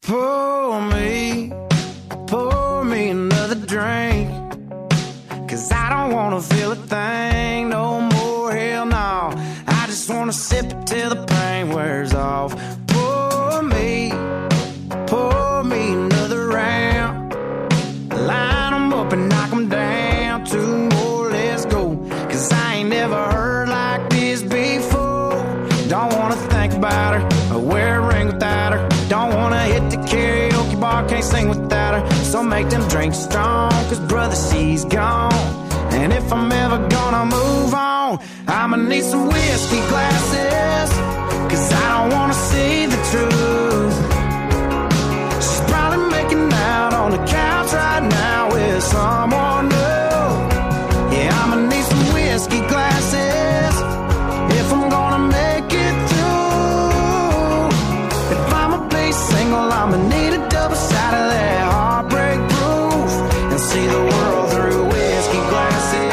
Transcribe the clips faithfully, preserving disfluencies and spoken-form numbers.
Pour me, pour me another drink, 'cause I don't wanna feel a thing no more, hell no. I just wanna sip it till the pain wears off. Pour me, pour me another round. Line them up and knock them down. Two more, let's go. 'Cause I ain't never heard like this before. Don't wanna think about her or wear a ring without her. Don't wanna hit the karaoke bar, can't sing without her. So make them drinks strong, 'cause brother, she's gone. And if I'm ever gonna move on, I'ma need some whiskey glasses, 'cause I don't wanna see the truth. She's probably making out on the couch right now with someone new. Yeah, I'ma need some whiskey glasses if I'm gonna make it through. If I'ma be single, I'ma need a double shot of that heartbreak proof, and see the world through whiskey glasses.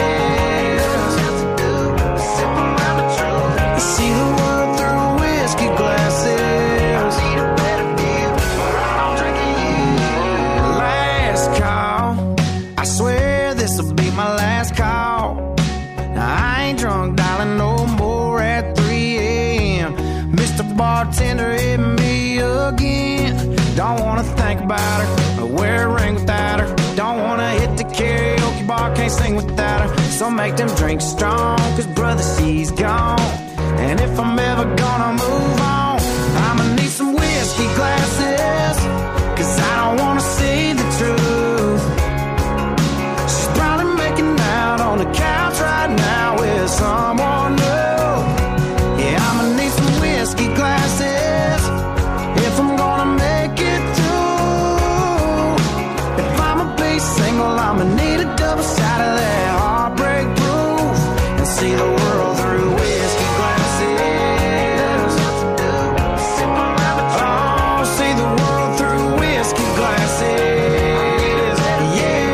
See the world through whiskey glasses. Last call, I swear this'll be my last call. Now I ain't drunk, darling, no more at three a.m. Mister Bartender, hit me again. Don't wanna think about her or wear a ring without her. Don't wanna hit the karaoke bar, can't sing without her. So make them drinks strong, 'cause brother, she's gone. And if I'm ever gonna move on, I'ma need some whiskey glasses, 'cause I don't wanna see the truth. She's probably making out on the couch right now with someone new. Yeah, I'ma need some whiskey glasses if I'm gonna make it through. If I'ma be single, I'ma need a double shot of that heartbreak proof, and see the world through whiskey glasses. Oh, see the world through whiskey glasses. Yeah.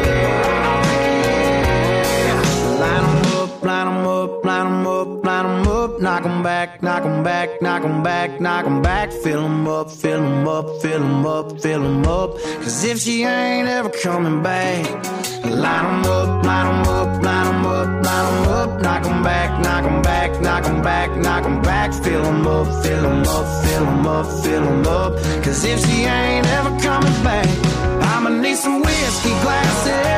Line 'em up, line 'em up, line 'em up, line 'em up. Knock 'em back, knock 'em back, knock 'em back, knock 'em back. Fill 'em up, fill 'em up, fill 'em up, fill 'em up. 'Cause if she ain't ever coming back, line 'em up, line 'em up, line 'em up, line 'em up. Knock 'em back, knock 'em back, knock 'em back, knock 'em back. Fill 'em up, fill 'em up, fill 'em up, fill 'em up. 'Cause if she ain't ever coming back, I'ma need some whiskey glasses.